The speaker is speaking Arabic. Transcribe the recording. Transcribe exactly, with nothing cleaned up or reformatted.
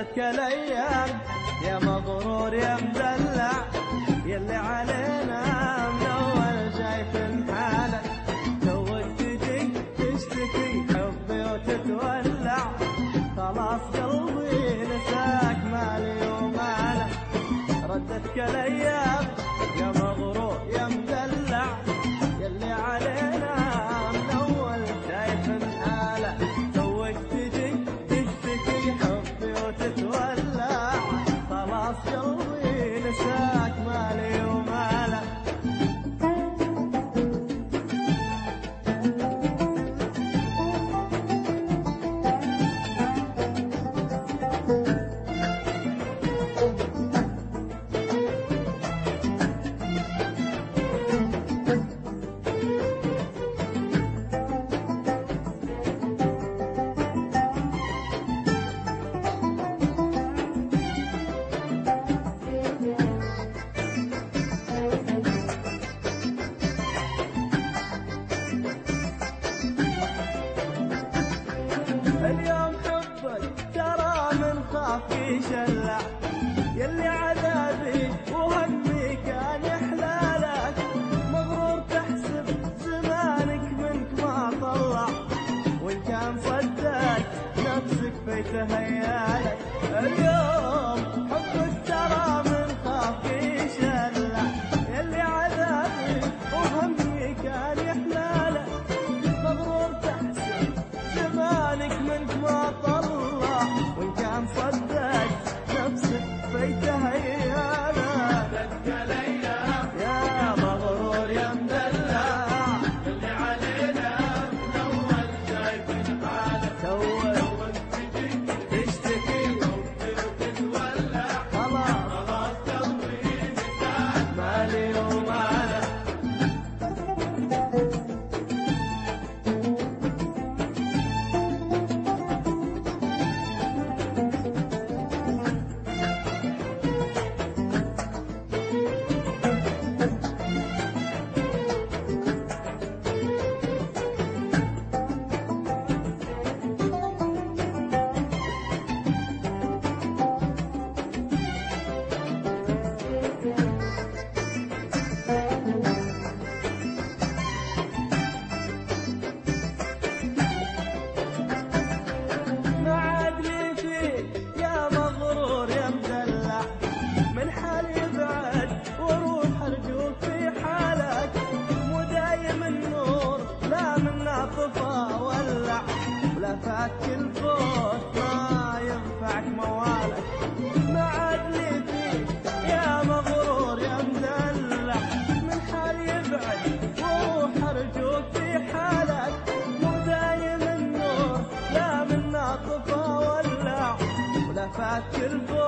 ردتك الايام يا مغرور يا مدلع، يلي علينا من اول شايف حالك، توك تجي تشتكي حبي وتتولع، خلاص قلبي نساك مالي ومالك. ردتك الايام يا مغرور يا مدلع، يلي علينا من اول شايف حالك، توك تجي تشتكي حبي وتتولع، خلاص قلبي نساك مالي ومالك. اليوم حبك ترى من خاف يشلع، يلي عذابي وهمي كان يحلالك، مغرور تحسب زمانك منك ما طلع، وان كان صدق نفسك فيتهيالك. اليوم حبك ترى من خاف يشلع، يلي عذابي وهمي كان يحلالك، مغرور تحسب زمانك منك ما طلع، وان كان صدق نفسك فيتهيالك. يا مغرور يا مدلع، اللي علينا من اول شايفين حالك، توك تشتكي وتتولع، خلاص خلاص قلبي نساك مالي ومالك. ما عاد لي فيك يا مغرور يا مدلع، من حالي بعد وروح ارجوك في حالك، مو دايم النور لا منا طفى ولع، ولا فاك الفوت ما ينفعك موالك. ما عاد لي فيك يا مغرور يا مدلع، من حالي بعد وروح ارجوك في حالك، مو دايم النور لا منا طفى ولع، ولا فاك الفوت